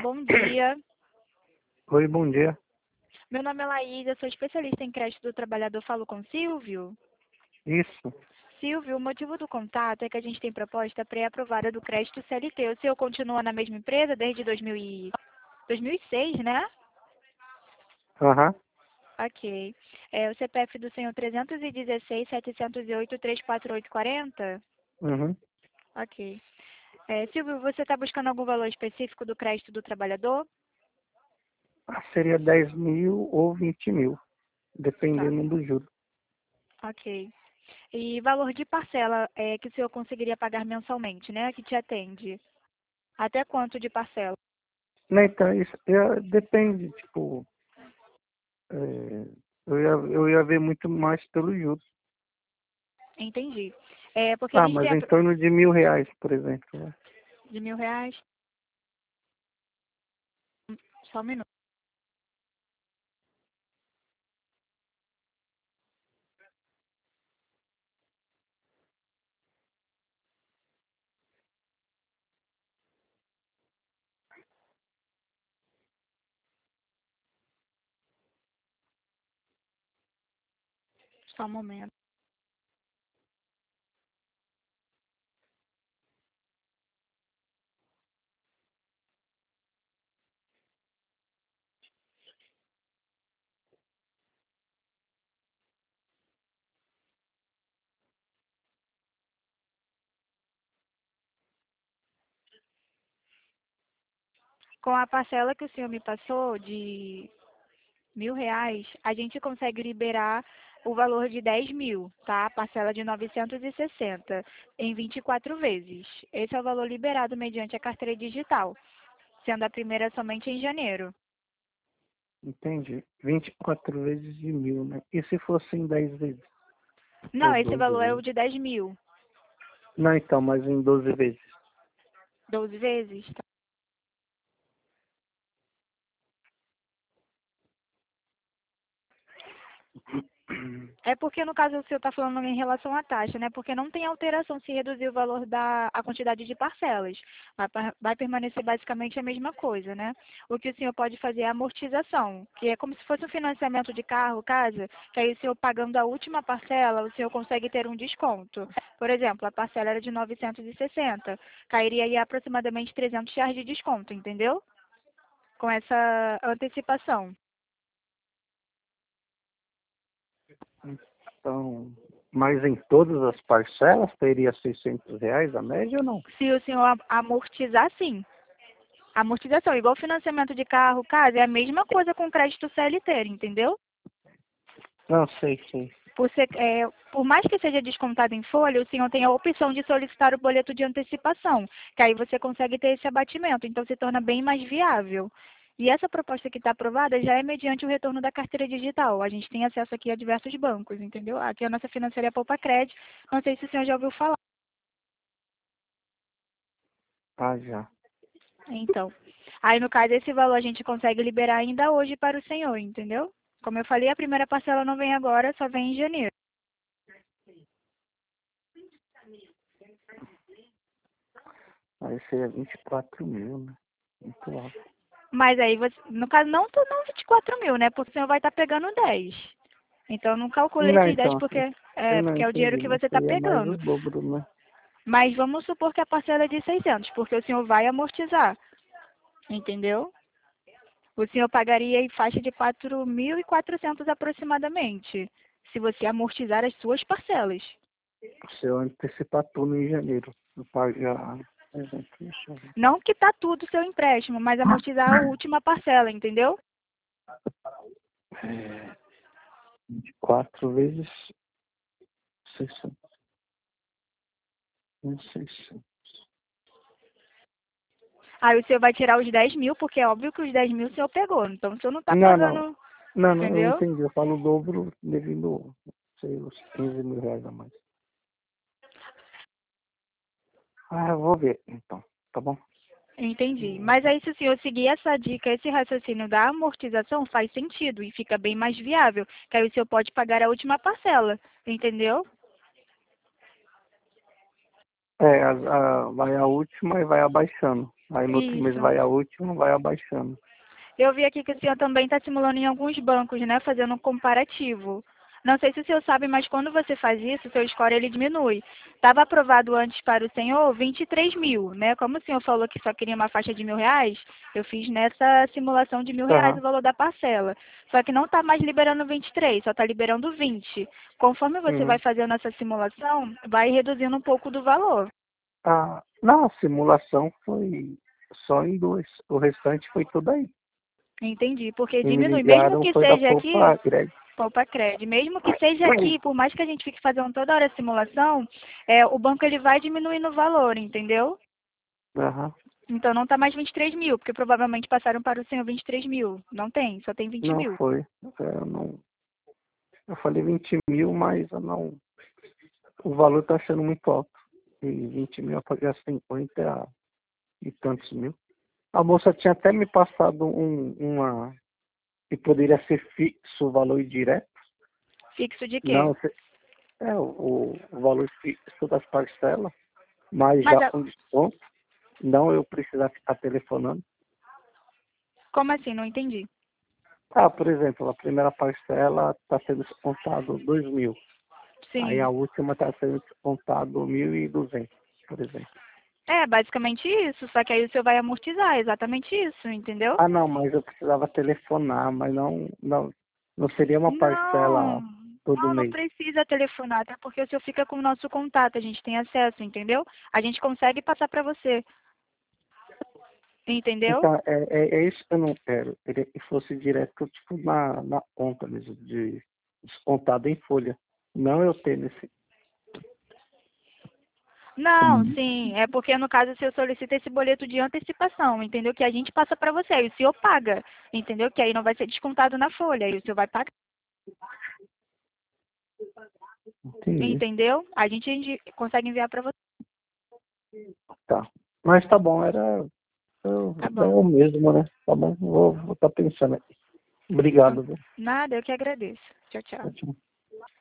Bom dia. Oi, bom dia. Meu nome é Laísa, sou especialista em crédito do trabalhador. Falo com Silvio. Isso. Silvio, o motivo do contato é que a gente tem proposta pré-aprovada do crédito CLT. O senhor continua na mesma empresa desde 2006, né? Aham. Ok. O CPF do senhor 316-708-34840? Uhum. Ok. Silvio, você está buscando algum valor específico do crédito do trabalhador? Seria 10.000 ou 20.000, Tá. dependendo do juro. Ok. E valor de parcela que o senhor conseguiria pagar mensalmente, né? Que te atende. Até quanto de parcela? Né, então, isso depende, tipo, é, eu ia ver muito mais pelos juros. Entendi. Porque a Ah, gente mas tem em torno de R$ 1.000, por exemplo. Né? de R$ 1.000. Só um minuto. Só um momento. Com a parcela que o senhor me passou de R$ 1.000, a gente consegue liberar o valor de 10.000, tá? Parcela de 960 em 24 vezes. Esse é o valor liberado mediante a carteira digital, sendo a primeira somente em janeiro. Entendi. 24 vezes de 1.000, né? E se fosse em 10 vezes? Não, Ou esse 12 valor é o vezes? de 10.000. Não, então, mas em 12 vezes. 12 vezes, tá? É porque, no caso, o senhor está falando em relação à taxa, né? Porque não tem alteração se reduzir o valor a quantidade de parcelas. Vai permanecer basicamente a mesma coisa, né? O que o senhor pode fazer é a amortização, que é como se fosse um financiamento de carro, casa, que aí o senhor pagando a última parcela, o senhor consegue ter um desconto. Por exemplo, a parcela era de 960, cairia aí aproximadamente R$ 300 de desconto, entendeu? Com essa antecipação. Então, mas em todas as parcelas teria R$ 600 a média ou não? Se o senhor amortizar, sim. Amortização, igual financiamento de carro, casa, é a mesma coisa com crédito CLT, entendeu? Não, sei. Por mais que seja descontado em folha, o senhor tem a opção de solicitar o boleto de antecipação, que aí você consegue ter esse abatimento, então se torna bem mais viável. E essa proposta que está aprovada já é mediante o retorno da carteira digital. A gente tem acesso aqui a diversos bancos, entendeu? Aqui a nossa financeira é a Poupa Crédito. Não sei se o senhor já ouviu falar. Ah, já. Então, aí no caso esse valor a gente consegue liberar ainda hoje para o senhor, entendeu? Como eu falei, a primeira parcela não vem agora, só vem em janeiro. Aí seria 24.000, né? Muito alto. Mas aí, você, no caso, não 24.000, né? Porque o senhor vai estar pegando 10. Então, não calcule Não, esses 10 então, não porque é o dinheiro entendi, que mas você está seria mais o pegando. dobro, né? Mas vamos supor que a parcela é de 600, porque o senhor vai amortizar, entendeu? O senhor pagaria em faixa de 4.400 aproximadamente, se você amortizar as suas parcelas. Se eu antecipar tudo em janeiro, eu pagar, por exemplo, isso. Não que tá tudo seu empréstimo, mas amortizar a última parcela, entendeu? 24 vezes 600. 600. Aí o senhor vai tirar os 10.000, porque é óbvio que os 10.000 o senhor pegou. Então o senhor não tá Não, não. pagando, Não, eu entendeu? entendi. Eu falo o dobro devido, sei, os R$ 15.000 a mais. Ah, eu vou ver, então. Tá bom? Entendi. Mas aí se o senhor seguir essa dica, esse raciocínio da amortização, faz sentido e fica bem mais viável. Que aí o senhor pode pagar a última parcela, entendeu? É, vai a última e vai abaixando. Aí no outro mês Isso. vai a última, vai abaixando. Eu vi aqui que o senhor também está simulando em alguns bancos, né? Fazendo um comparativo. Não sei se o senhor sabe, mas quando você faz isso, o seu score ele diminui. Estava aprovado antes para o senhor 23 mil, né? Como o senhor falou que só queria uma faixa de R$ 1.000, eu fiz nessa simulação de R$ 1.000 o Aham. valor da parcela. Só que não está mais liberando 23, só está liberando 20. Conforme você vai Uhum. fazendo essa simulação, vai reduzindo um pouco do valor. Não, a simulação foi só em duas. O restante foi tudo aí. Entendi, porque E me diminui. Mesmo ligaram, que foi da seja aqui, Poupa Greg. Poupa Cred. Mesmo que seja aqui, por mais que a gente fique fazendo toda hora a simulação, o banco ele vai diminuindo o valor, entendeu? Aham. Então não está mais 23 mil, porque provavelmente passaram para o senhor 23 mil. Não tem, só tem 20 Não mil. foi. Eu, não, eu falei 20 mil, mas eu não, o valor tá achando muito alto. E 20 mil eu paguei 50 e tantos mil. A moça tinha até me passado uma que poderia ser fixo o valor direto. Fixo de quê? Não, o valor fixo das parcelas, mas Mas já com desconto. Não eu precisar ficar telefonando. como assim? Não entendi. Por exemplo, a primeira parcela está sendo descontado 2 mil. Aí a Sim. última está sendo descontado 1.200, por exemplo. É basicamente isso, só que aí o senhor vai amortizar, exatamente isso, entendeu? Não, mas eu precisava telefonar, mas não seria uma Não, parcela todo não mês. precisa telefonar, até porque o senhor fica com o nosso contato, a gente tem acesso, entendeu? A gente consegue passar para você, entendeu? Então, é isso que eu não quero. Queria que fosse direto, tipo, na conta mesmo, de descontado em folha. Não eu ter nesse. Não, sim, é porque no caso o senhor solicita esse boleto de antecipação, entendeu? Que a gente passa para você, aí o senhor paga, entendeu? Que aí não vai ser descontado na folha, aí o senhor vai pagar, Entendi. entendeu? A gente consegue enviar para você. Tá. Mas tá bom, Tá é bom. o mesmo, né? Tá bom, vou estar pensando aqui. Obrigado, viu? Nada, eu que agradeço. Tchau, tchau. Tchau, tchau.